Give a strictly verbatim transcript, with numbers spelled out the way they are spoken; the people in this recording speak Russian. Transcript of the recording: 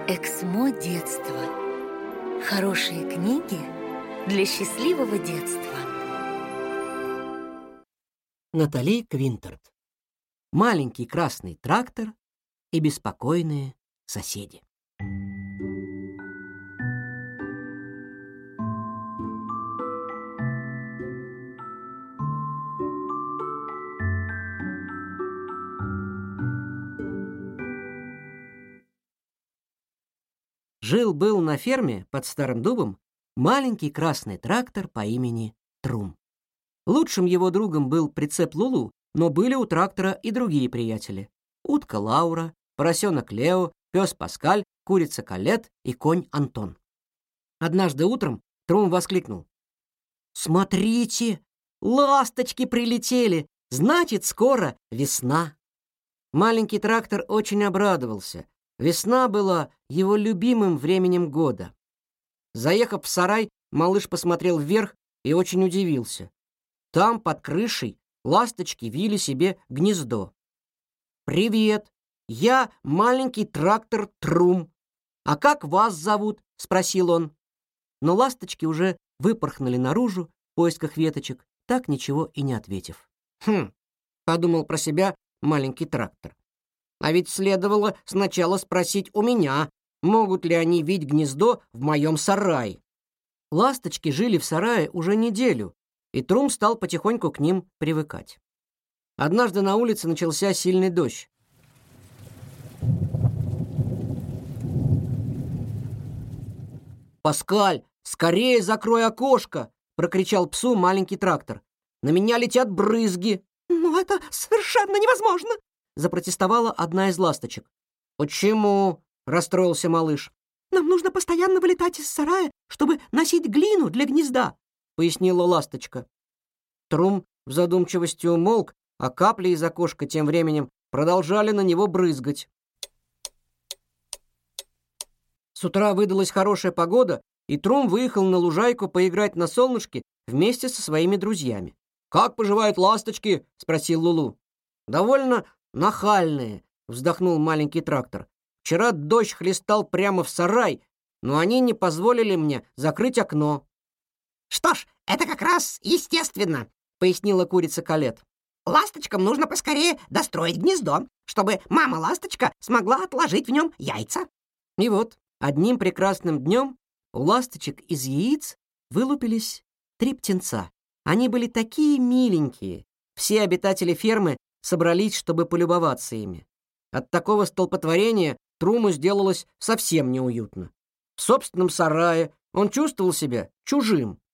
Эксмо детства. Хорошие книги для счастливого детства. Натали Квинтард. Маленький красный трактор и беспокойные соседи. Жил-был на ферме под старым дубом маленький красный трактор по имени Трум. Лучшим его другом был прицеп Лулу, но были у трактора и другие приятели: утка Лаура, поросенок Лео, пес Паскаль, курица Колет и конь Антон. Однажды утром Трум воскликнул: «Смотрите, ласточки прилетели! Значит, скоро весна!» Маленький трактор очень обрадовался. Весна была его любимым временем года. Заехав в сарай, малыш посмотрел вверх и очень удивился. Там, под крышей, ласточки вили себе гнездо. «Привет, я маленький трактор Трум. А как вас зовут?» — спросил он. Но ласточки уже выпорхнули наружу в поисках веточек, так ничего и не ответив. «Хм», — подумал про себя маленький трактор. «А ведь следовало сначала спросить у меня, могут ли они вить гнездо в моем сарае». Ласточки жили в сарае уже неделю, и Трум стал потихоньку к ним привыкать. Однажды на улице начался сильный дождь. «Паскаль, скорее закрой окошко!» — прокричал псу маленький трактор. «На меня летят брызги!» «Но это совершенно невозможно!» — запротестовала одна из ласточек. «Почему?» — расстроился малыш. «Нам нужно постоянно вылетать из сарая, чтобы носить глину для гнезда», — пояснила ласточка. Трум в задумчивости умолк, а капли из окошка тем временем продолжали на него брызгать. С утра выдалась хорошая погода, и Трум выехал на лужайку поиграть на солнышке вместе со своими друзьями. «Как поживают ласточки?» — спросил Лулу. «Довольно нахальные», — вздохнул маленький трактор. «Вчера дождь хлестал прямо в сарай, но они не позволили мне закрыть окно». «Что ж, это как раз естественно», — пояснила курица Колет. «Ласточкам нужно поскорее достроить гнездо, чтобы мама-ласточка смогла отложить в нем яйца». И вот одним прекрасным днем у ласточек из яиц вылупились три птенца. Они были такие миленькие. Все обитатели фермы собрались, чтобы полюбоваться ими. От такого столпотворения Труму сделалось совсем неуютно. В собственном сарае он чувствовал себя чужим.